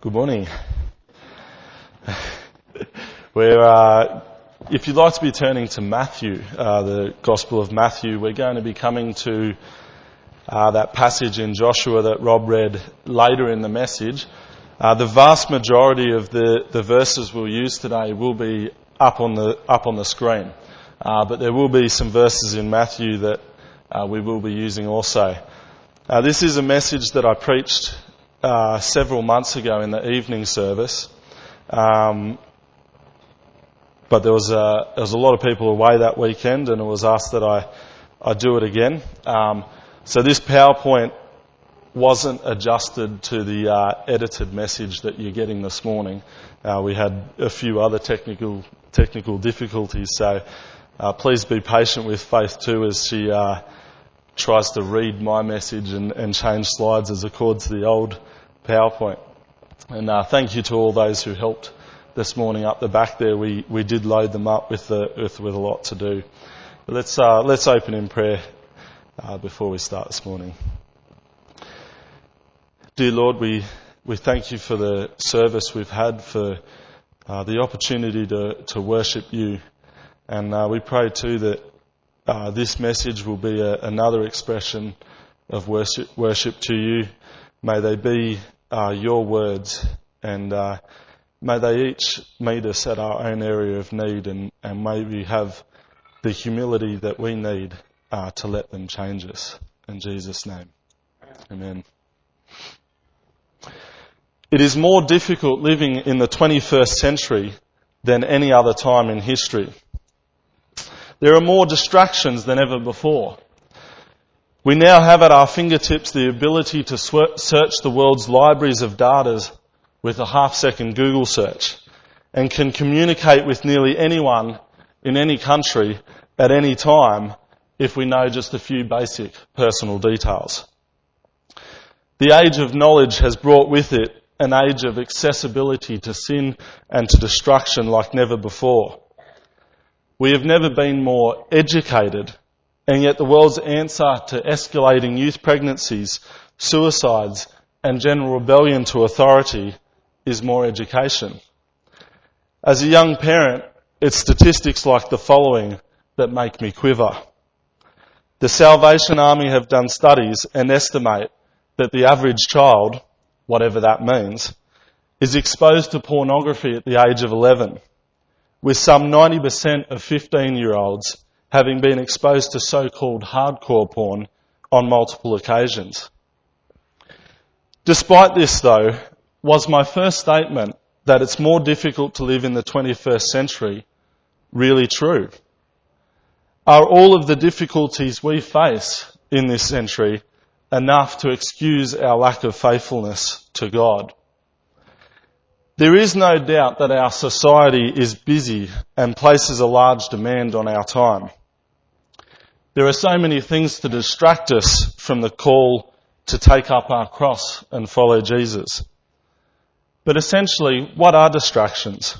Good morning. If you'd like to be turning to Matthew, the Gospel of Matthew, we're going to be coming to that passage in Joshua that Rob read later in the message. The vast majority of the verses we'll use today will be up on the screen, but there will be some verses in Matthew that we will be using also. This is a message that I preached several months ago in the evening service, but there was a lot of people away that weekend, and it was asked that I do it again. So this PowerPoint wasn't adjusted to the edited message that you're getting this morning. We had a few other technical difficulties, so please be patient with Faith too as she tries to read my message and change slides as according to the old PowerPoint. And thank you to all those who helped this morning up the back there. We did load them up with a lot to do. But let's open in prayer before we start this morning. Dear Lord, we thank you for the service we've had, for the opportunity to worship you, and we pray too that this message will be another expression of worship to you. May they be your words, and may they each meet us at our own area of need, and may we have the humility that we need to let them change us. In Jesus' name, amen. It is more difficult living in the 21st century than any other time in history. There are more distractions than ever before. We now have at our fingertips the ability to search the world's libraries of data with a half-second Google search, and can communicate with nearly anyone in any country at any time if we know just a few basic personal details. The age of knowledge has brought with it an age of accessibility to sin and to destruction like never before. We have never been more educated, and yet the world's answer to escalating youth pregnancies, suicides, and general rebellion to authority is more education. As a young parent, it's statistics like the following that make me quiver. The Salvation Army have done studies and estimate that the average child, whatever that means, is exposed to pornography at the age of 11, with some 90% of 15-year-olds having been exposed to so-called hardcore porn on multiple occasions. Despite this, though, was my first statement that it's more difficult to live in the 21st century really true? Are all of the difficulties we face in this century enough to excuse our lack of faithfulness to God? There is no doubt that our society is busy and places a large demand on our time. There are so many things to distract us from the call to take up our cross and follow Jesus. But essentially, what are distractions?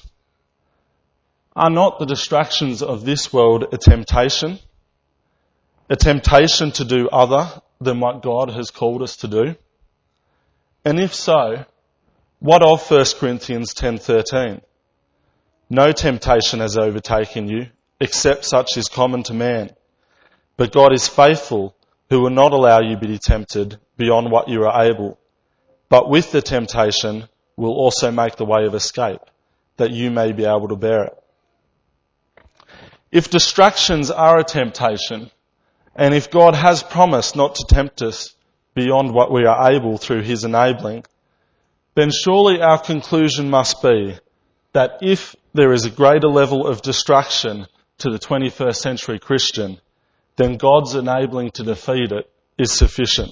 Are not the distractions of this world a temptation? A temptation to do other than what God has called us to do? And if so, what of 1 Corinthians 10:13? No temptation has overtaken you, except such is common to man. But God is faithful, who will not allow you to be tempted beyond what you are able, but with the temptation will also make the way of escape, that you may be able to bear it. If distractions are a temptation, and if God has promised not to tempt us beyond what we are able through his enabling, then surely our conclusion must be that if there is a greater level of distraction to the 21st century Christian, then God's enabling to defeat it is sufficient.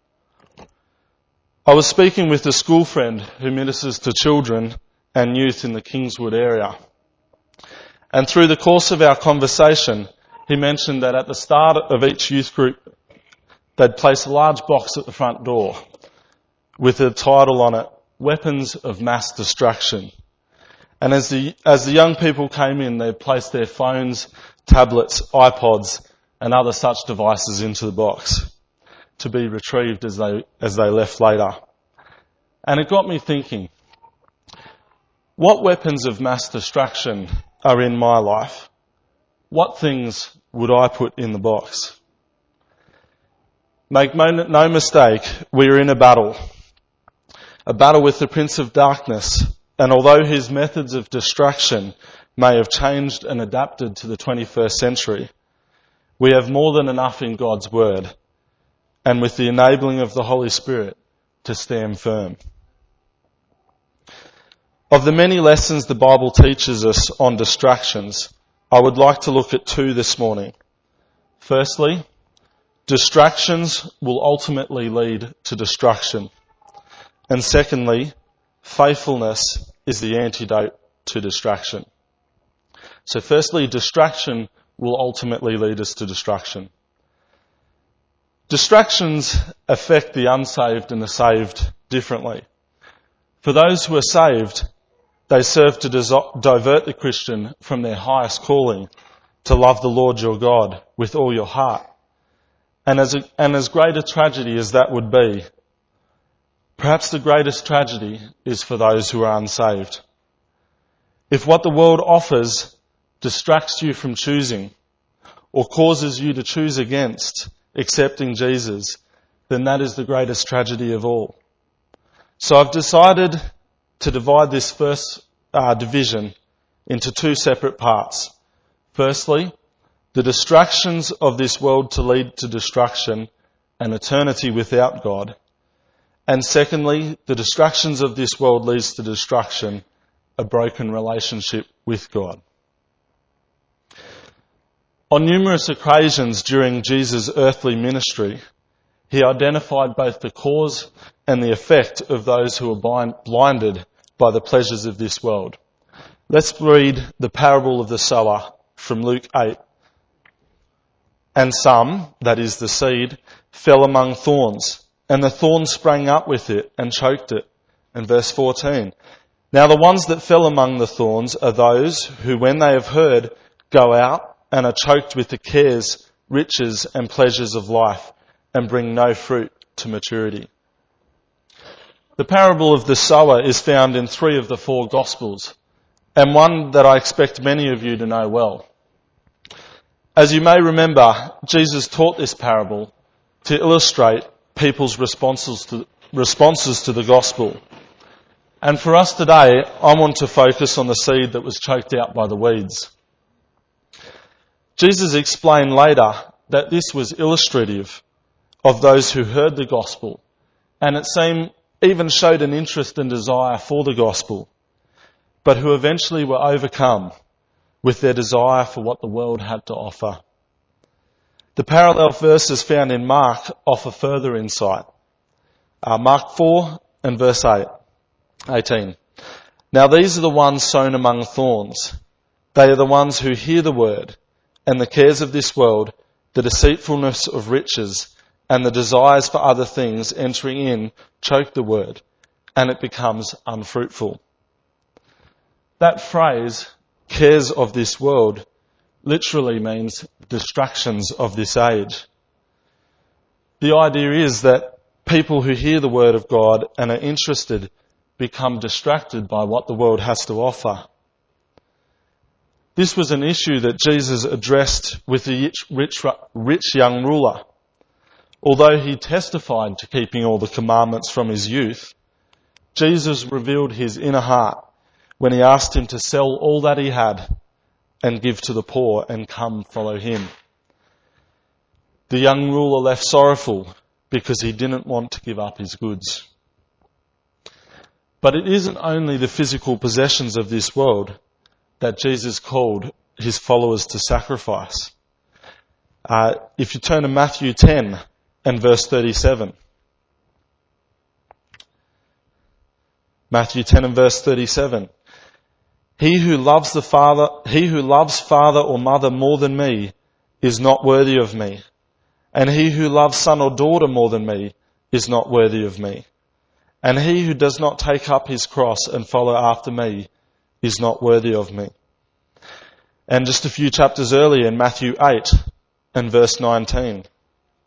I was speaking with a school friend who ministers to children and youth in the Kingswood area. And through the course of our conversation, he mentioned that at the start of each youth group, they'd place a large box at the front door with a title on it, Weapons of Mass Distraction. And as the young people came in, they'd place their phones, tablets, iPods, and other such devices into the box to be retrieved as they left later. And it got me thinking, What weapons of mass destruction are in my life? What things would I put in the box? Make no mistake, we are in a battle with the Prince of Darkness, and although his methods of distraction may have changed and adapted to the 21st century, we have more than enough in God's Word, and with the enabling of the Holy Spirit, to stand firm. Of the many lessons the Bible teaches us on distractions, I would like to look at two this morning. Firstly, distractions will ultimately lead to destruction. And secondly, faithfulness is the antidote to distraction. So firstly, distraction will ultimately lead us to destruction. Distractions affect the unsaved and the saved differently. For those who are saved, they serve to divert the Christian from their highest calling, to love the Lord your God with all your heart. And as great a tragedy as that would be, perhaps the greatest tragedy is for those who are unsaved. If what the world offers distracts you from choosing, or causes you to choose against accepting Jesus, then that is the greatest tragedy of all. So I've decided to divide this first division into two separate parts. Firstly, the distractions of this world to lead to destruction and eternity without God. And secondly, the distractions of this world leads to destruction, a broken relationship with God. On numerous occasions during Jesus' earthly ministry, he identified both the cause and the effect of those who are blinded by the pleasures of this world. Let's read the parable of the sower from Luke 8. And some, that is the seed, fell among thorns, and the thorns sprang up with it and choked it. And verse 14. Now the ones that fell among the thorns are those who, when they have heard, go out and are choked with the cares, riches and pleasures of life, and bring no fruit to maturity. The parable of the sower is found in 3 of the 4 Gospels, and one that I expect many of you to know well. As you may remember, Jesus taught this parable to illustrate people's responses to the gospel. And for us today, I want to focus on the seed that was choked out by the weeds. Jesus explained later that this was illustrative of those who heard the gospel, and it seemed even showed an interest and desire for the gospel, but who eventually were overcome with their desire for what the world had to offer. The parallel verses found in Mark offer further insight. Mark 4 and verse 18. Now these are the ones sown among thorns. They are the ones who hear the word, and the cares of this world, the deceitfulness of riches, and the desires for other things entering in choke the word, and it becomes unfruitful. That phrase, cares of this world, literally means distractions of this age. The idea is that people who hear the word of God and are interested become distracted by what the world has to offer. This was an issue that Jesus addressed with the rich young ruler. Although he testified to keeping all the commandments from his youth, Jesus revealed his inner heart when he asked him to sell all that he had and give to the poor and come follow him. The young ruler left sorrowful because he didn't want to give up his goods. But it isn't only the physical possessions of this world that Jesus called his followers to sacrifice. If you turn to Matthew 10 and verse 37. Matthew 10 and verse 37. He who loves father or mother more than me is not worthy of me. And he who loves son or daughter more than me is not worthy of me. And he who does not take up his cross and follow after me is not worthy of me. And just a few chapters earlier in Matthew 8 and verse 19.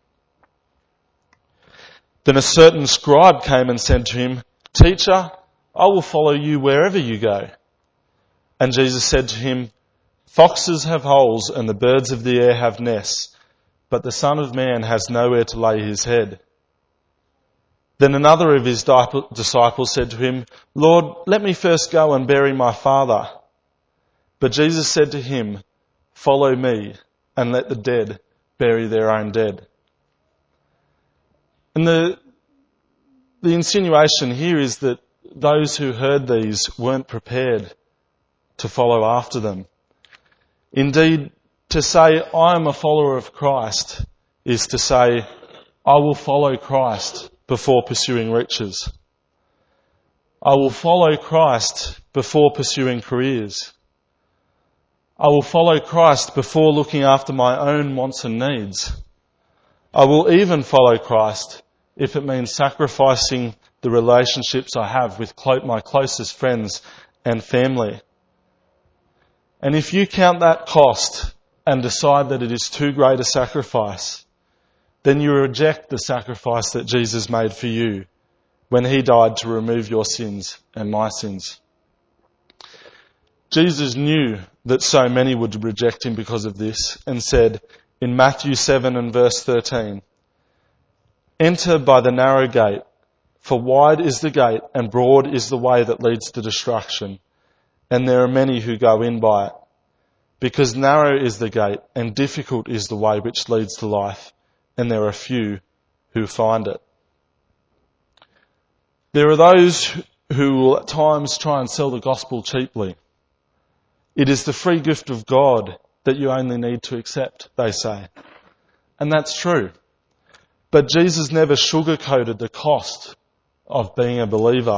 Then a certain scribe came and said to him, Teacher, I will follow you wherever you go." And Jesus said to him, "Foxes have holes and the birds of the air have nests, but the Son of Man has nowhere to lay his head." Then another of his disciples said to him, "Lord, let me first go and bury my father." But Jesus said to him, "Follow me and let the dead bury their own dead." And the insinuation here is that those who heard these weren't prepared to follow after them. Indeed, to say, "I am a follower of Christ," is to say, "I will follow Christ before pursuing riches. I will follow Christ before pursuing careers. I will follow Christ before looking after my own wants and needs. I will even follow Christ if it means sacrificing the relationships I have with my closest friends and family." And if you count that cost and decide that it is too great a sacrifice, then you reject the sacrifice that Jesus made for you when he died to remove your sins and my sins. Jesus knew that so many would reject him because of this and said in Matthew 7 and verse 13, "Enter by the narrow gate, for wide is the gate and broad is the way that leads to destruction, and there are many who go in by it. Because narrow is the gate and difficult is the way which leads to life, and there are few who find it." There are those who will at times try and sell the gospel cheaply. It is the free gift of God that you only need to accept, they say. And that's true. But Jesus never sugarcoated the cost of being a believer.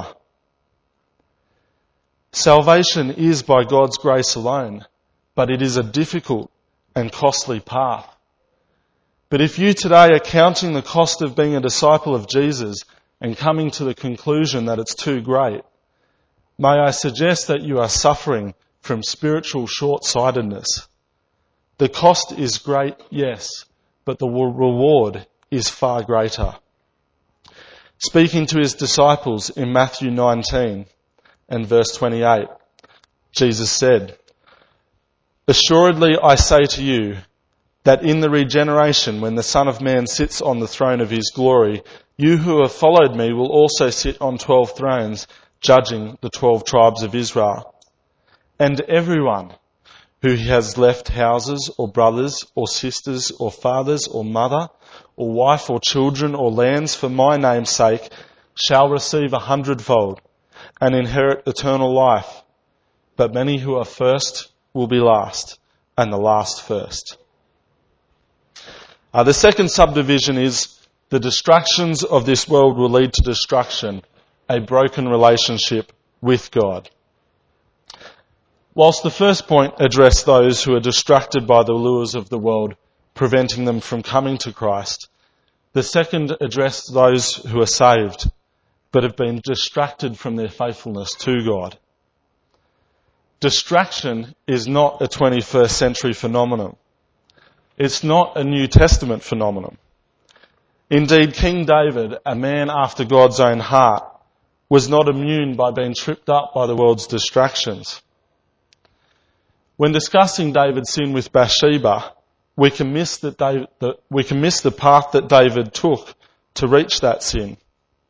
Salvation is by God's grace alone, but it is a difficult and costly path. But if you today are counting the cost of being a disciple of Jesus and coming to the conclusion that it's too great, may I suggest that you are suffering from spiritual short-sightedness. The cost is great, yes, but the reward is far greater. Speaking to his disciples in Matthew 19 and verse 28, Jesus said, "Assuredly I say to you, that in the regeneration, when the Son of Man sits on the throne of his glory, you who have followed me will also sit on 12 thrones, judging the 12 tribes of Israel. And everyone who has left houses or brothers or sisters or fathers or mother or wife or children or lands for my name's sake shall receive 100-fold and inherit eternal life. But many who are first will be last, and the last first." The second subdivision is the distractions of this world will lead to destruction, a broken relationship with God. Whilst the first point addressed those who are distracted by the lures of the world, preventing them from coming to Christ, the second addressed those who are saved, but have been distracted from their faithfulness to God. Distraction is not a 21st century phenomenon. It's not a New Testament phenomenon. Indeed, King David, a man after God's own heart, was not immune by being tripped up by the world's distractions. When discussing David's sin with Bathsheba, we can miss the path that David took to reach that sin.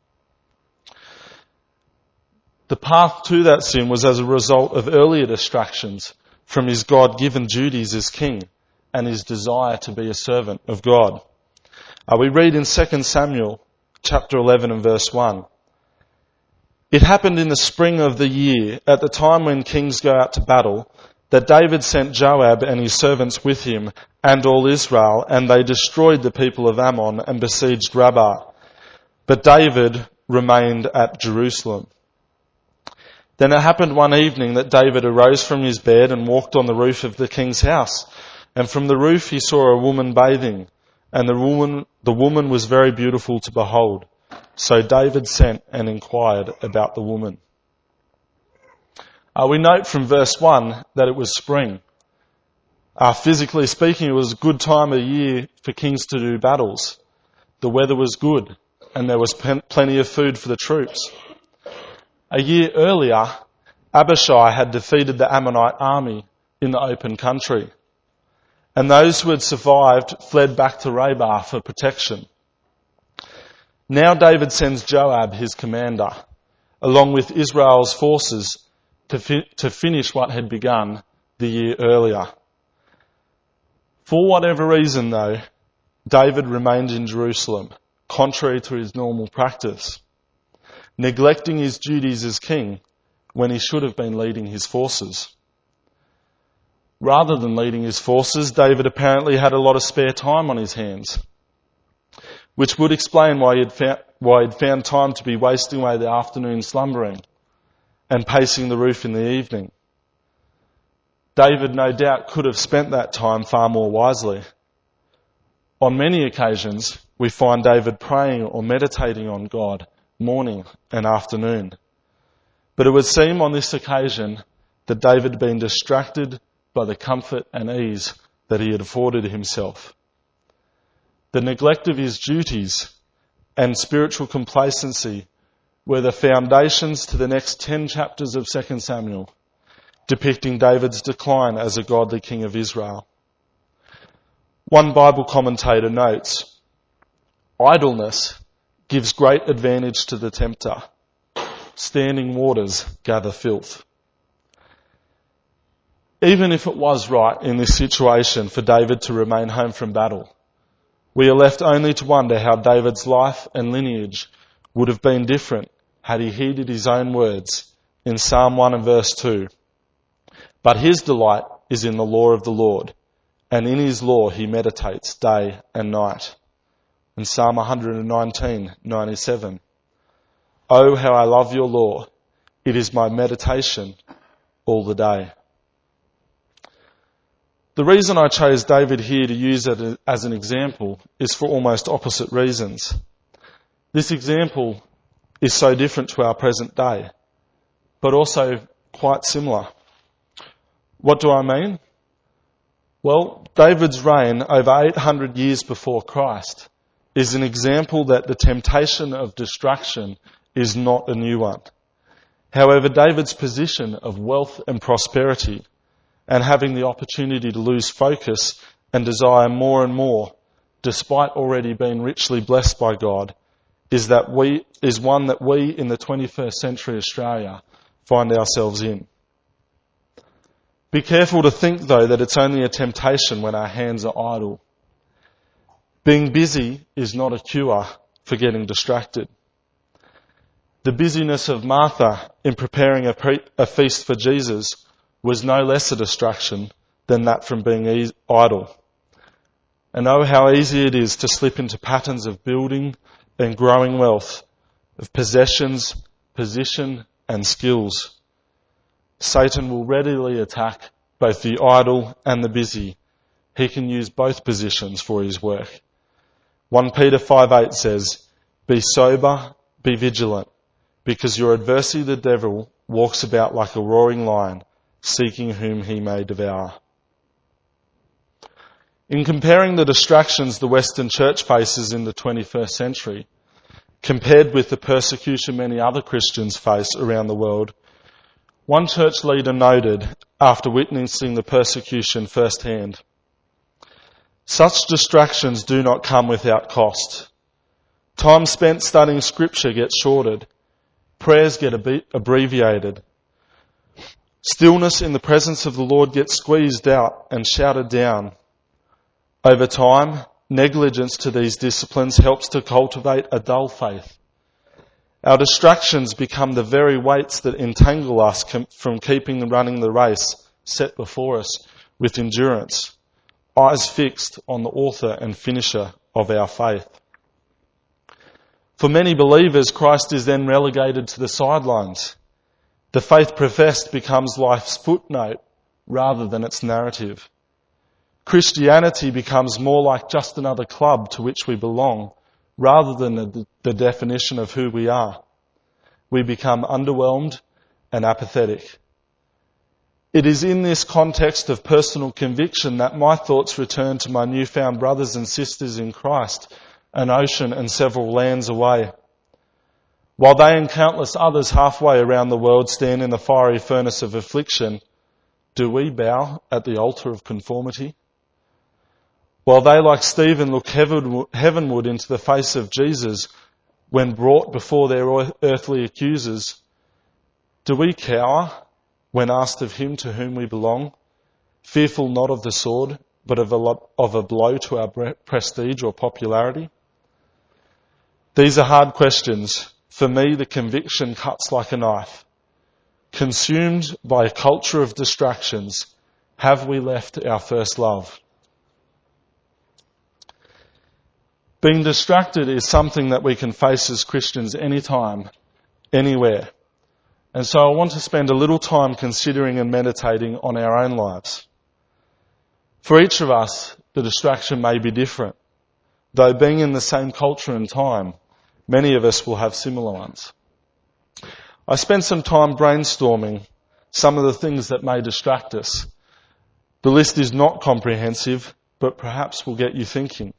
The path to that sin was as a result of earlier distractions from his God-given duties as king and his desire to be a servant of God. We read in 2 Samuel chapter 11 and verse 1. "It happened in the spring of the year, at the time when kings go out to battle, that David sent Joab and his servants with him and all Israel, and they destroyed the people of Ammon and besieged Rabbah. But David remained at Jerusalem. Then it happened one evening that David arose from his bed and walked on the roof of the king's house. And from the roof he saw a woman bathing, and the woman was very beautiful to behold. So David sent and inquired about the woman." We note from verse 1 that it was spring. Physically speaking, it was a good time of year for kings to do battles. The weather was good, and there was plenty of food for the troops. A year earlier, Abishai had defeated the Ammonite army in the open country, and those who had survived fled back to Rabbah for protection. Now David sends Joab, his commander, along with Israel's forces to finish what had begun the year earlier. For whatever reason, though, David remained in Jerusalem, contrary to his normal practice, neglecting his duties as king when he should have been leading his forces. Rather than leading his forces, David apparently had a lot of spare time on his hands, which would explain why he'd found time to be wasting away the afternoon slumbering and pacing the roof in the evening. David no doubt could have spent that time far more wisely. On many occasions, we find David praying or meditating on God morning and afternoon. But it would seem on this occasion that David had been distracted by the comfort and ease that he had afforded himself. The neglect of his duties and spiritual complacency were the foundations to the next 10 chapters of 2 Samuel, depicting David's decline as a godly king of Israel. One Bible commentator notes, "Idleness gives great advantage to the tempter. Standing waters gather filth." Even if it was right in this situation for David to remain home from battle, we are left only to wonder how David's life and lineage would have been different had he heeded his own words in Psalm 1 and verse 2. "But his delight is in the law of the Lord, and in his law he meditates day and night." In Psalm 119:97. "Oh, how I love your law. It is my meditation all the day." The reason I chose David here to use it as an example is for almost opposite reasons. This example is so different to our present day, but also quite similar. What do I mean? Well, David's reign over 800 years before Christ is an example that the temptation of distraction is not a new one. However, David's position of wealth and prosperity and having the opportunity to lose focus and desire more and more, despite already being richly blessed by God, is one that we in the 21st century Australia find ourselves in. Be careful to think, though, that it's only a temptation when our hands are idle. Being busy is not a cure for getting distracted. The busyness of Martha in preparing a feast for Jesus was no less a distraction than that from being idle. And oh, how easy it is to slip into patterns of building and growing wealth, of possessions, position and skills. Satan will readily attack both the idle and the busy. He can use both positions for his work. 1 Peter 5:8 says, "Be sober, be vigilant, because your adversary the devil walks about like a roaring lion, seeking whom he may devour." In comparing the distractions the Western Church faces in the 21st century, compared with the persecution many other Christians face around the world, one church leader noted, after witnessing the persecution firsthand, "Such distractions do not come without cost. Time spent studying scripture gets shorted. Prayers get abbreviated. Stillness in the presence of the Lord gets squeezed out and shouted down. Over time, negligence to these disciplines helps to cultivate a dull faith. Our distractions become the very weights that entangle us from running the race set before us with endurance, eyes fixed on the author and finisher of our faith." For many believers, Christ is then relegated to the sidelines. The faith professed becomes life's footnote rather than its narrative. Christianity becomes more like just another club to which we belong rather than the definition of who we are. We become underwhelmed and apathetic. It is in this context of personal conviction that my thoughts return to my newfound brothers and sisters in Christ, an ocean and several lands away. While they and countless others halfway around the world stand in the fiery furnace of affliction, do we bow at the altar of conformity? While they, like Stephen, look heavenward into the face of Jesus when brought before their earthly accusers, do we cower when asked of him to whom we belong, fearful not of the sword, but of a blow to our prestige or popularity? These are hard questions. For me, the conviction cuts like a knife. Consumed by a culture of distractions, have we left our first love? Being distracted is something that we can face as Christians anytime, anywhere. And so I want to spend a little time considering and meditating on our own lives. For each of us, the distraction may be different. Though being in the same culture and time, many of us will have similar ones. I spent some time brainstorming some of the things that may distract us. The list is not comprehensive, but perhaps will get you thinking.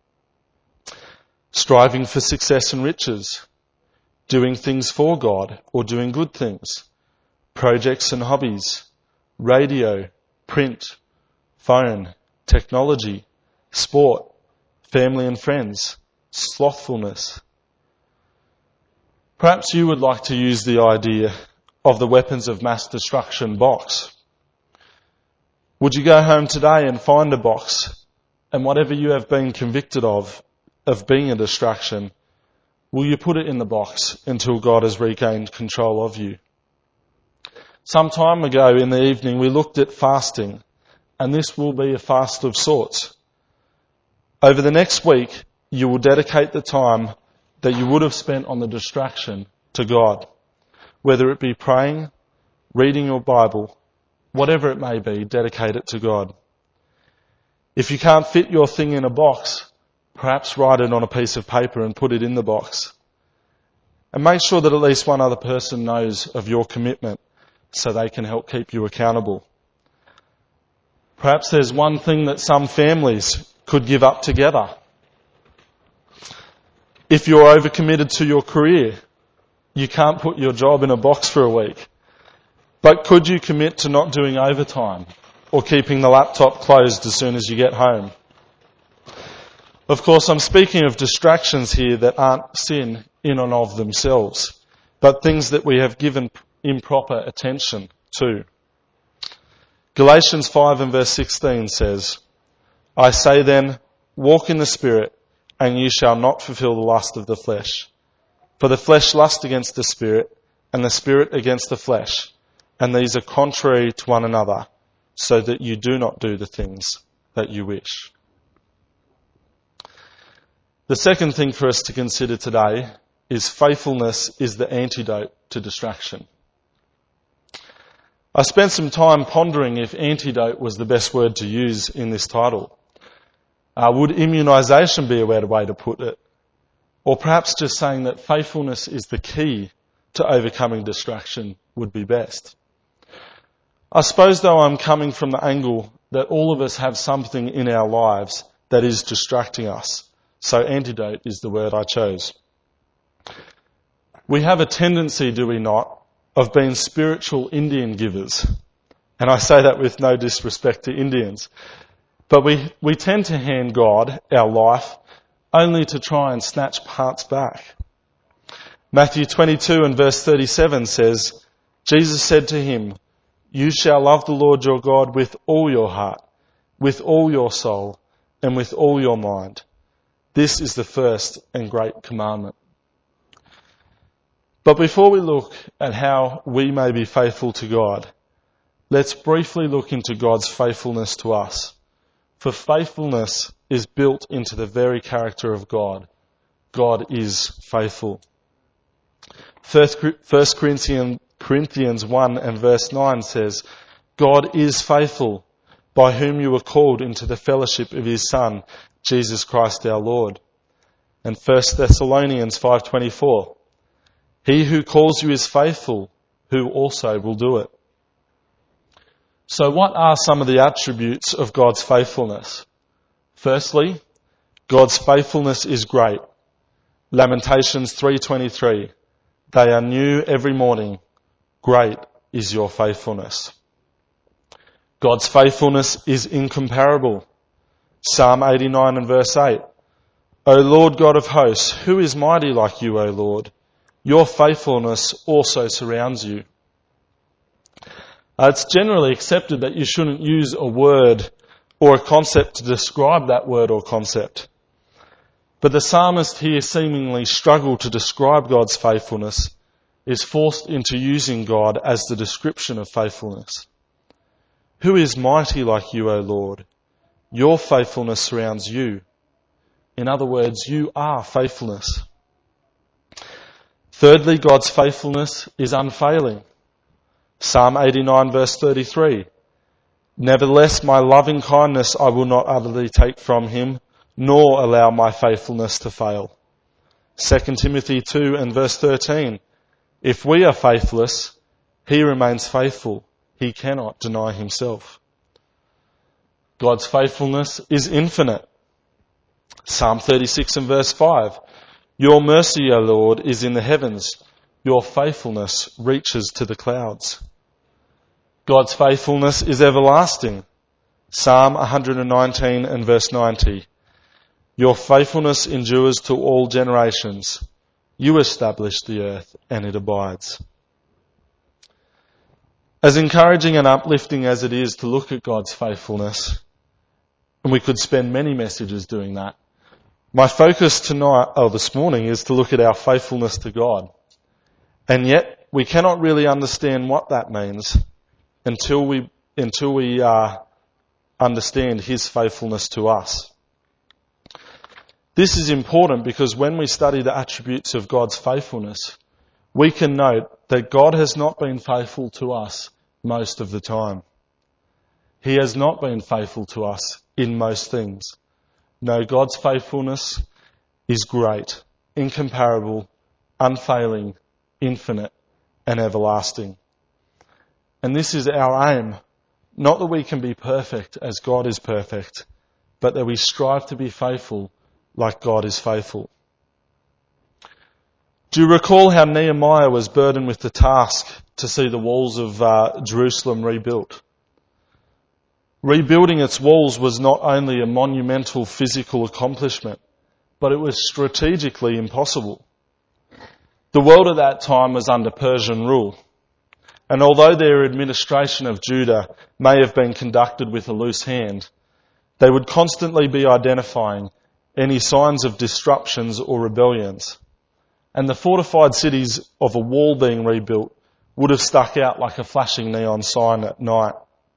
Striving for success and riches, doing things for God or doing good things, projects and hobbies, radio, print, phone, technology, sport, family and friends, slothfulness. Perhaps you would like to use the idea of the weapons of mass destruction box. Would you go home today and find a box, and whatever you have been convicted of being a distraction, will you put it in the box until God has regained control of you? Some time ago in the evening we looked at fasting, and this will be a fast of sorts. Over the next week, you will dedicate the time that you would have spent on the distraction to God, whether it be praying, reading your Bible, whatever it may be, dedicate it to God. If you can't fit your thing in a box, perhaps write it on a piece of paper and put it in the box. And make sure that at least one other person knows of your commitment so they can help keep you accountable. Perhaps there's one thing that some families could give up together. If you're overcommitted to your career, you can't put your job in a box for a week. But could you commit to not doing overtime or keeping the laptop closed as soon as you get home? Of course, I'm speaking of distractions here that aren't sin in and of themselves, but things that we have given improper attention to. Galatians 5 and verse 16 says, I say then, walk in the Spirit, and you shall not fulfill the lust of the flesh. For the flesh lusts against the Spirit, and the Spirit against the flesh, and these are contrary to one another, so that you do not do the things that you wish. The second thing for us to consider today is faithfulness is the antidote to distraction. I spent some time pondering if antidote was the best word to use in this title. Would immunisation be a better way to put it? Or perhaps just saying that faithfulness is the key to overcoming distraction would be best. I suppose though I'm coming from the angle that all of us have something in our lives that is distracting us. So antidote is the word I chose. We have a tendency, do we not, of being spiritual Indian givers. And I say that with no disrespect to Indians. But we tend to hand God our life only to try and snatch parts back. Matthew 22 and verse 37 says, Jesus said to him, you shall love the Lord your God with all your heart, with all your soul, and with all your mind. This is the first and great commandment. But before we look at how we may be faithful to God, let's briefly look into God's faithfulness to us. For faithfulness is built into the very character of God. God is faithful. 1 Corinthians 1 and verse 9 says, God is faithful, by whom you were called into the fellowship of his Son, Jesus Christ our Lord. And 1 Thessalonians 5:24, he who calls you is faithful, who also will do it. So what are some of the attributes of God's faithfulness? Firstly, God's faithfulness is great. Lamentations 3:23. They are new every morning. Great is your faithfulness. God's faithfulness is incomparable. Psalm 89 and verse 8. O Lord God of hosts, who is mighty like you, O Lord? Your faithfulness also surrounds you. It's generally accepted that you shouldn't use a word or a concept to describe that word or concept. But the psalmist here seemingly struggled to describe God's faithfulness, is forced into using God as the description of faithfulness. Who is mighty like you, O Lord? Your faithfulness surrounds you. In other words, you are faithfulness. Thirdly, God's faithfulness is unfailing. Psalm 89 verse 33. Nevertheless, my loving kindness I will not utterly take from him, nor allow my faithfulness to fail. 2 Timothy 2 and verse 13. If we are faithless, he remains faithful. He cannot deny himself. God's faithfulness is infinite. Psalm 36 and verse 5. Your mercy, O Lord, is in the heavens. Your faithfulness reaches to the clouds. God's faithfulness is everlasting. Psalm 119 and verse 90. Your faithfulness endures to all generations. You establish the earth and it abides. As encouraging and uplifting as it is to look at God's faithfulness, and we could spend many messages doing that, my focus this morning is to look at our faithfulness to God. And yet, we cannot really understand what that means until we understand His faithfulness to us. This is important because when we study the attributes of God's faithfulness, we can note that God has not been faithful to us most of the time. He has not been faithful to us in most things. No, God's faithfulness is great, incomparable, unfailing, infinite, and everlasting. And this is our aim. Not that we can be perfect as God is perfect, but that we strive to be faithful like God is faithful. Do you recall how Nehemiah was burdened with the task to see the walls of Jerusalem rebuilt? Rebuilding its walls was not only a monumental physical accomplishment, but it was strategically impossible. The world at that time was under Persian rule, and although their administration of Judah may have been conducted with a loose hand, they would constantly be identifying any signs of disruptions or rebellions. And the fortified cities of a wall being rebuilt would have stuck out like a flashing neon sign at night.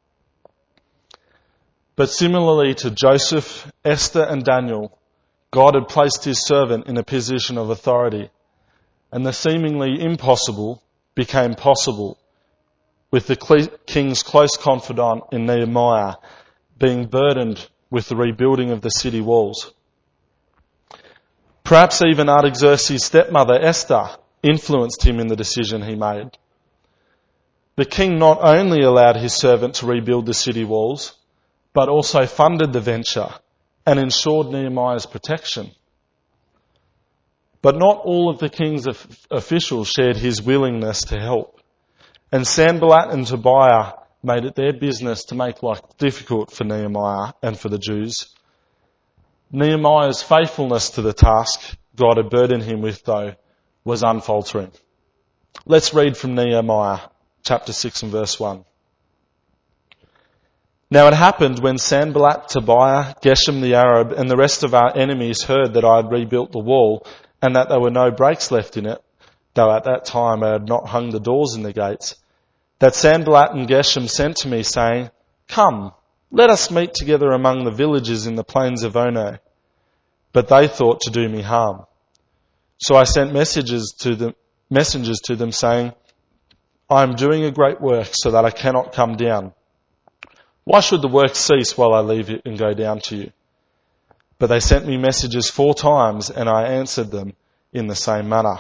But similarly to Joseph, Esther and Daniel, God had placed His servant in a position of authority, and the seemingly impossible became possible, with the king's close confidant in Nehemiah being burdened with the rebuilding of the city walls. Perhaps even Artaxerxes' stepmother Esther influenced him in the decision he made. The king not only allowed his servant to rebuild the city walls, but also funded the venture and ensured Nehemiah's protection. But not all of the king's officials shared his willingness to help, and Sanballat and Tobiah made it their business to make life difficult for Nehemiah and for the Jews. Nehemiah's faithfulness to the task God had burdened him with, though, was unfaltering. Let's read from Nehemiah chapter 6 and verse 1. Now it happened when Sanballat, Tobiah, Geshem the Arab, and the rest of our enemies heard that I had rebuilt the wall and that there were no breaks left in it, though at that time I had not hung the doors and the gates, that Sanballat and Geshem sent to me saying, Come, let us meet together among the villages in the plains of Ono. But they thought to do me harm. So I sent messengers to them saying, I am doing a great work so that I cannot come down. Why should the work cease while I leave it and go down to you? But they sent me messages 4 times, and I answered them in the same manner.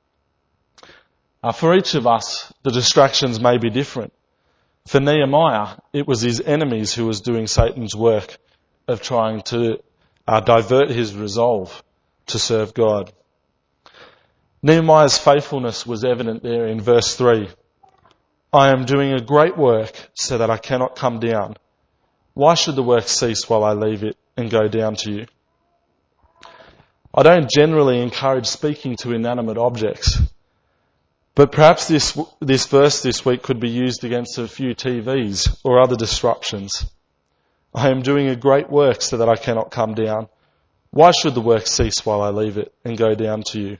For each of us, the distractions may be different. For Nehemiah, it was his enemies who was doing Satan's work of trying to divert his resolve to serve God. Nehemiah's faithfulness was evident there in verse 3. I am doing a great work so that I cannot come down. Why should the work cease while I leave it and go down to you? I don't generally encourage speaking to inanimate objects, but perhaps this verse this week could be used against a few TVs or other disruptions. I am doing a great work so that I cannot come down. Why should the work cease while I leave it and go down to you?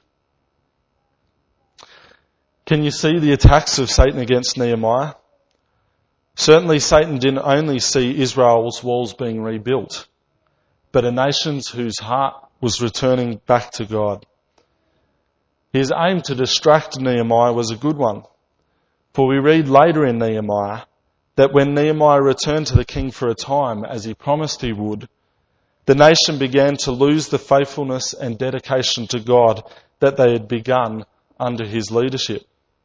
Can you see the attacks of Satan against Nehemiah? Certainly Satan didn't only see Israel's walls being rebuilt, but a nation whose heart was returning back to God. His aim to distract Nehemiah was a good one, for we read later in Nehemiah that when Nehemiah returned to the king for a time, as he promised he would, the nation began to lose the faithfulness and dedication to God that they had begun under his leadership.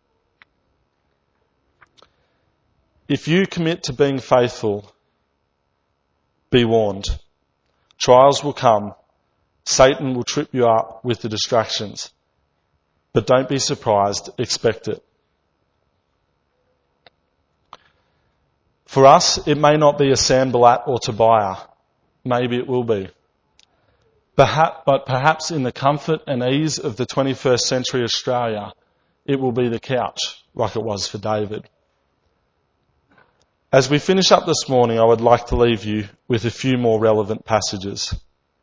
If you commit to being faithful, be warned. Trials will come. Satan will trip you up with the distractions. But don't be surprised, expect it. For us, it may not be a Sanballat or Tobiah. Maybe it will be. But perhaps in the comfort and ease of the 21st century Australia, it will be the couch, like it was for David. As we finish up this morning, I would like to leave you with a few more relevant passages.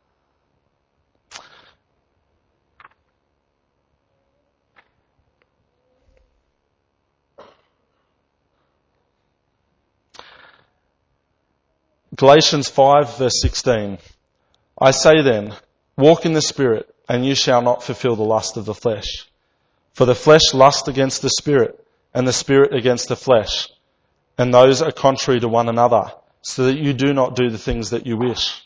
Galatians 5 verse 16. I say then, walk in the Spirit, and you shall not fulfill the lust of the flesh. For the flesh lusts against the Spirit, and the Spirit against the flesh. And those are contrary to one another, so that you do not do the things that you wish.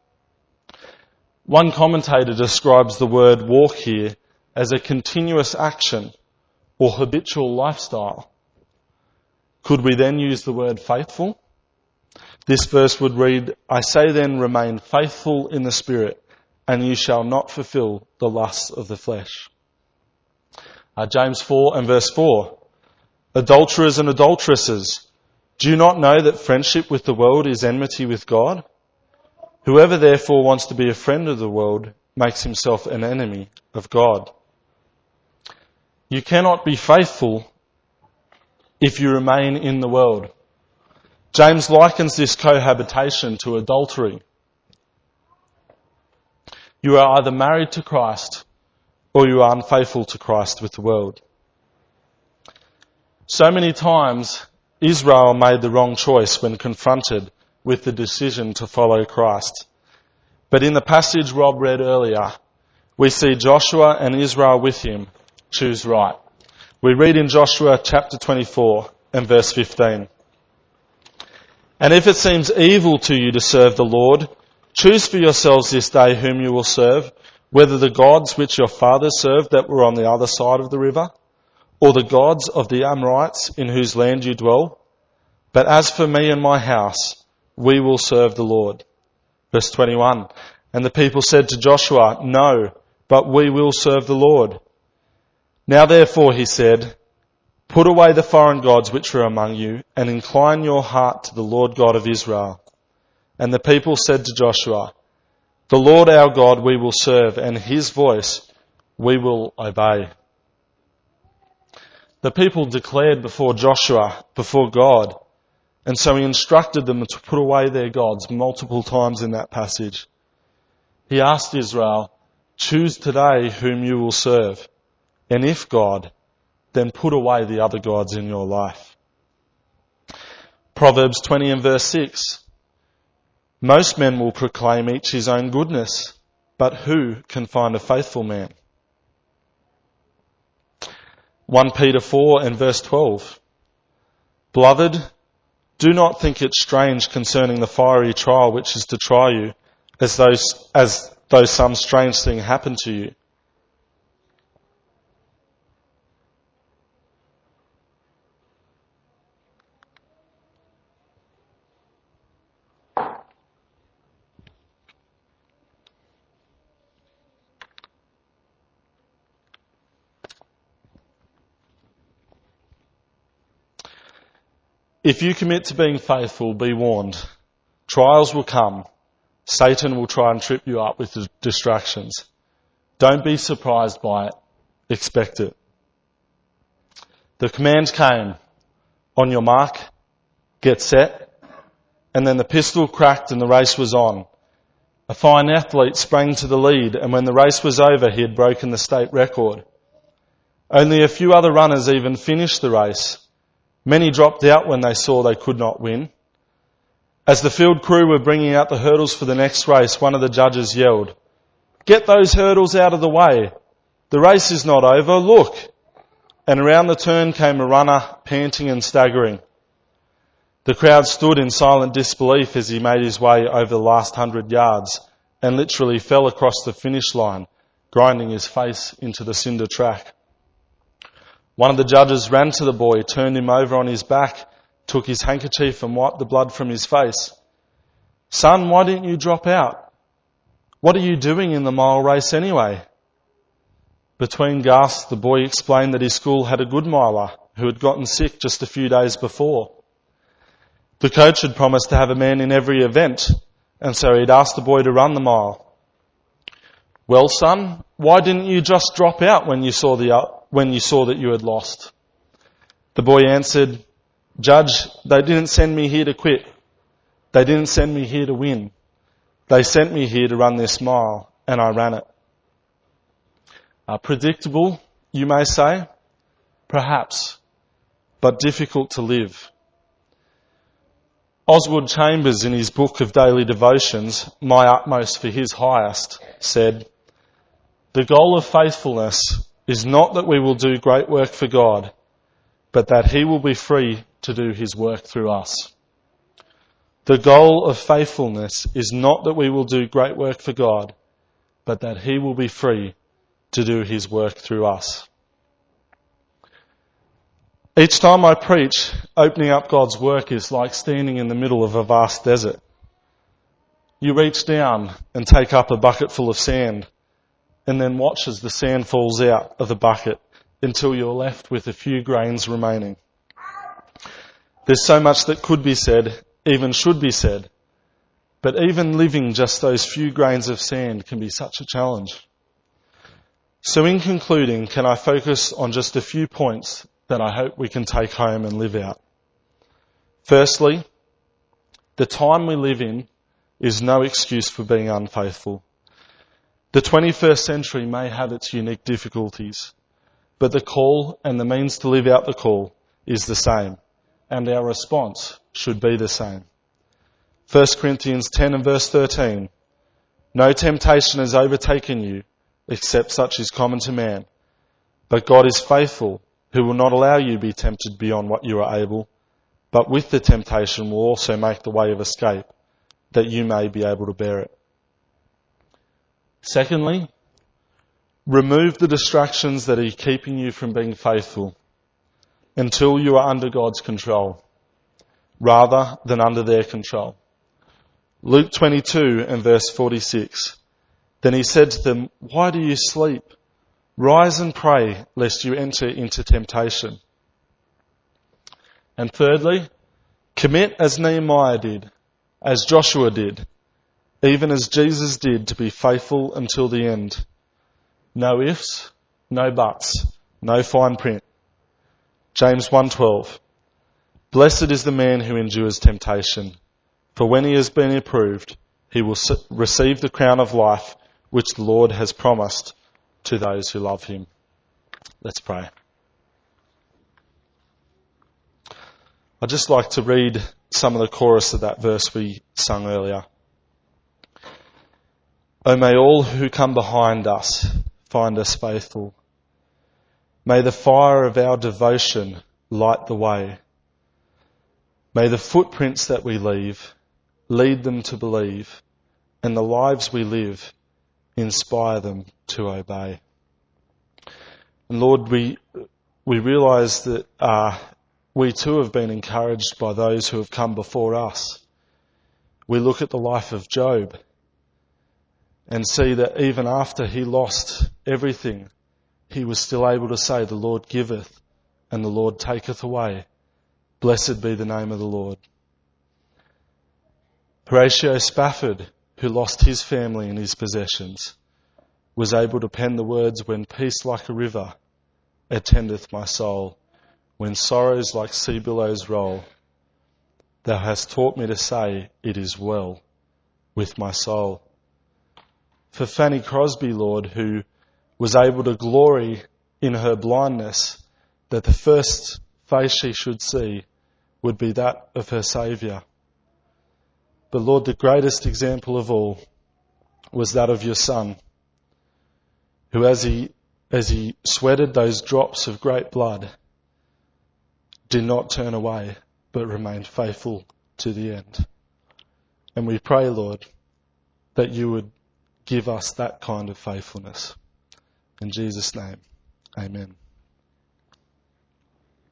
One commentator describes the word walk here as a continuous action or habitual lifestyle. Could we then use the word faithful? This verse would read, I say then remain faithful in the Spirit, and you shall not fulfill the lusts of the flesh. James 4 and verse 4. Adulterers and adulteresses, do you not know that friendship with the world is enmity with God? Whoever therefore wants to be a friend of the world makes himself an enemy of God. You cannot be faithful if you remain in the world. James likens this cohabitation to adultery. You are either married to Christ or you are unfaithful to Christ with the world. So many times Israel made the wrong choice when confronted with the decision to follow Christ. But in the passage Rob read earlier, we see Joshua and Israel with him choose right. We read in Joshua chapter 24 and verse 15. And if it seems evil to you to serve the Lord, choose for yourselves this day whom you will serve, whether the gods which your fathers served that were on the other side of the river, or the gods of the Amorites in whose land you dwell. But as for me and my house, we will serve the Lord. Verse 21. And the people said to Joshua, no, but we will serve the Lord. Now therefore, he said, put away the foreign gods which are among you, and incline your heart to the Lord God of Israel. And the people said to Joshua, the Lord our God we will serve, and his voice we will obey. The people declared before Joshua, before God, and so he instructed them to put away their gods multiple times in that passage. He asked Israel, choose today whom you will serve, and if God, then put away the other gods in your life. Proverbs 20 and verse 6. Most men will proclaim each his own goodness, but who can find a faithful man? 1 Peter 4 and verse 12. Beloved, do not think it strange concerning the fiery trial which is to try you, as though some strange thing happened to you. If you commit to being faithful, be warned. Trials will come. Satan will try and trip you up with distractions. Don't be surprised by it. Expect it. The command came, on your mark, get set, and then the pistol cracked and the race was on. A fine athlete sprang to the lead, and when the race was over, he had broken the state record. Only a few other runners even finished the race. Many dropped out when they saw they could not win. As the field crew were bringing out the hurdles for the next race, one of the judges yelled, "Get those hurdles out of the way. The race is not over. Look." And around the turn came a runner, panting and staggering. The crowd stood in silent disbelief as he made his way over the last 100 yards and literally fell across the finish line, grinding his face into the cinder track. One of the judges ran to the boy, turned him over on his back, took his handkerchief and wiped the blood from his face. "Son, why didn't you drop out? What are you doing in the mile race anyway?" Between gasps, the boy explained that his school had a good miler who had gotten sick just a few days before. The coach had promised to have a man in every event, and so he'd asked the boy to run the mile. "Well, son, why didn't you just drop out when you saw that you had lost?" The boy answered, "Judge, they didn't send me here to quit. They didn't send me here to win. They sent me here to run this mile, and I ran it." Predictable, you may say? Perhaps, but difficult to live. Oswald Chambers, in his book of daily devotions, My Utmost for His Highest, said, "The goal of faithfulness is not that we will do great work for God, but that He will be free to do His work through us." The goal of faithfulness is not that we will do great work for God, but that He will be free to do His work through us. Each time I preach, opening up God's work is like standing in the middle of a vast desert. You reach down and take up a bucket full of sand, and then watch as the sand falls out of the bucket until you're left with a few grains remaining. There's so much that could be said, even should be said, but even living just those few grains of sand can be such a challenge. So in concluding, can I focus on just a few points that I hope we can take home and live out? Firstly, the time we live in is no excuse for being unfaithful. The 21st century may have its unique difficulties, but the call and the means to live out the call is the same, and our response should be the same. 1 Corinthians 10 and verse 13, "No temptation has overtaken you, except such is common to man. But God is faithful, who will not allow you to be tempted beyond what you are able, but with the temptation will also make the way of escape, that you may be able to bear it." Secondly, remove the distractions that are keeping you from being faithful until you are under God's control, rather than under their control. Luke 22 and verse 46, "Then he said to them, 'Why do you sleep? Rise and pray, lest you enter into temptation.'" And thirdly, commit as Nehemiah did, as Joshua did, even as Jesus did, to be faithful until the end. No ifs, no buts, no fine print. James 1:12, "Blessed is the man who endures temptation, for when he has been approved, he will receive the crown of life which the Lord has promised to those who love him." Let's pray. I'd just like to read some of the chorus of that verse we sung earlier. "Oh, may all who come behind us find us faithful. May the fire of our devotion light the way. May the footprints that we leave lead them to believe, and the lives we live inspire them to obey." And Lord, we realise that we too have been encouraged by those who have come before us. We look at the life of Job and see that even after he lost everything, he was still able to say, "The Lord giveth and the Lord taketh away. Blessed be the name of the Lord. Horatio Spafford, who lost his family and his possessions, was able to pen the words, when peace like a river attendeth my soul, when sorrows like sea billows roll, thou hast taught me to say, it is well with my soul. For Fanny Crosby, Lord, who was able to glory in her blindness, that the first face she should see would be that of her Saviour. But Lord, the greatest example of all was that of your Son, who as he sweated those drops of great blood, did not turn away, but remained faithful to the end. And we pray, Lord, that you would give us that kind of faithfulness. In Jesus' name, amen.